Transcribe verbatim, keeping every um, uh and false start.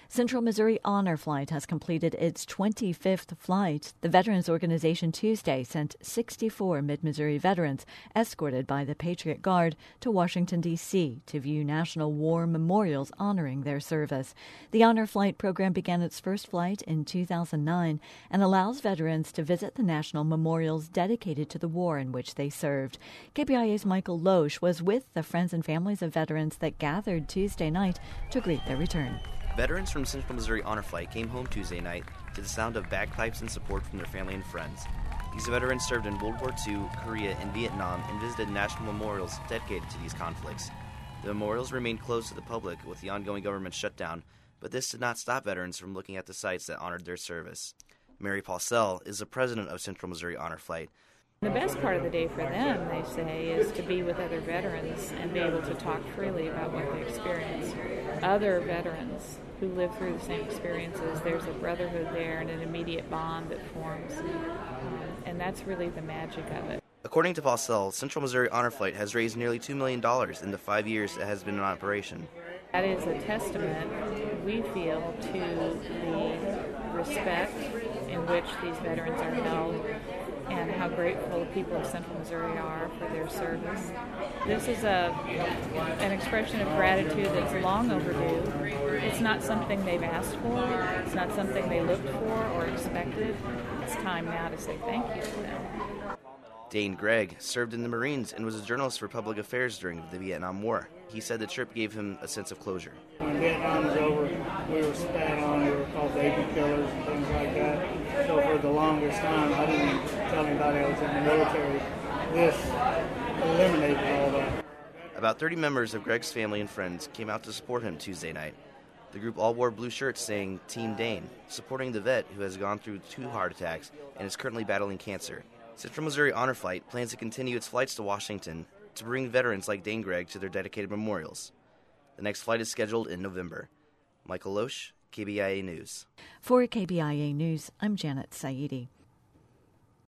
Central Missouri Honor Flight has completed its twenty-fifth flight. The Veterans Organization Tuesday sent sixty-four Mid-Missouri veterans, escorted by the Patriot Guard, to Washington, D C to view national war memorials honoring their service. The Honor Flight program began its first flight in two thousand nine and allows veterans to visit the national memorials dedicated to the war in which they served. K B I A's Michael Loesch was with the friends and families of veterans that gathered Tuesday night to greet their return. Veterans from Central Missouri Honor Flight came home Tuesday night to the sound of bagpipes and support from their family and friends. These veterans served in World War Two, Korea, and Vietnam and visited national memorials dedicated to these conflicts. The memorials remained closed to the public with the ongoing government shutdown, but this did not stop veterans from looking at the sites that honored their service. Mary Paulsell is the president of Central Missouri Honor Flight. The best part of the day for them, they say, is to be with other veterans and be able to talk freely about what they experienced. Other veterans who live through the same experiences, there's a brotherhood there and an immediate bond that forms, um, and that's really the magic of it. According to Paulsell, Central Missouri Honor Flight has raised nearly two million dollars in the five years it has been in operation. That is a testament, we feel, to the respect in which these veterans are held and how grateful the people of Central Missouri are for their service. This is a an expression of gratitude that's long overdue. It's not something they've asked for. It's not something they looked for or expected. It's time now to say thank you to them. Dane Gregg served in the Marines and was a journalist for public affairs during the Vietnam War. He said the trip gave him a sense of closure. When Vietnam was over, we were spat on, we were called baby killers and things like that. So for the longest time, I didn't tell anybody I was in the military. This eliminated all that. About thirty members of Gregg's family and friends came out to support him Tuesday night. The group all wore blue shirts saying Team Dane, supporting the vet who has gone through two heart attacks and is currently battling cancer. Central Missouri Honor Flight plans to continue its flights to Washington to bring veterans like Dane Gregg to their dedicated memorials. The next flight is scheduled in November. Michael Loesch, K B I A News. For K B I A News, I'm Janet Saidi.